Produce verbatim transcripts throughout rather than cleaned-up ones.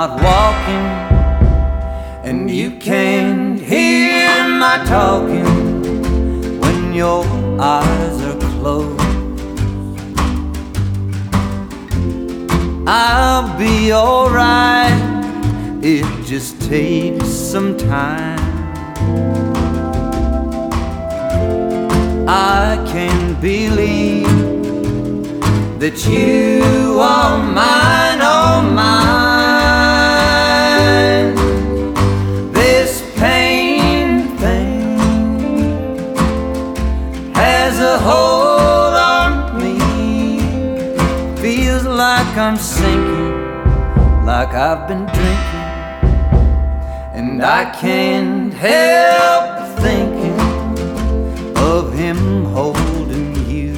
life walking, and you can't hear my talking when your eyes are closed. I'll be alright, it just takes some time. I can't believe that you are mine, oh mine. This pain thing has a hold on me. Feels like I'm sinking, like I've been drinking, and I can't help thinking of him holding you.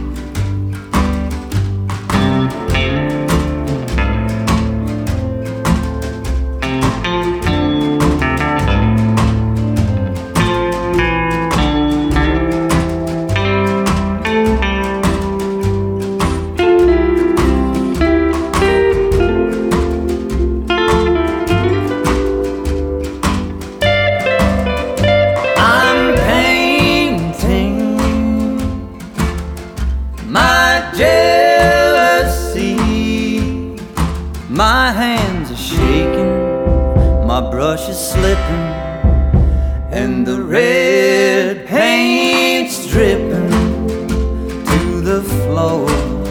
My hands are shaking, my brush is slipping, and the red paint's dripping to the floor.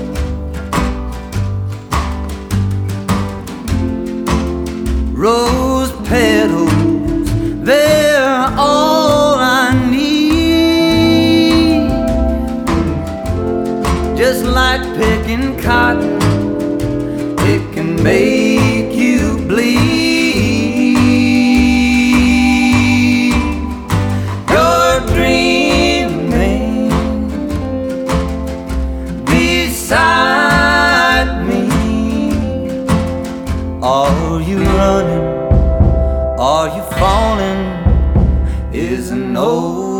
Rose petals, they're all I need. Just like picking cotton, it can make you bleed. You're dreaming beside me. Are you running? Are you falling? Is an old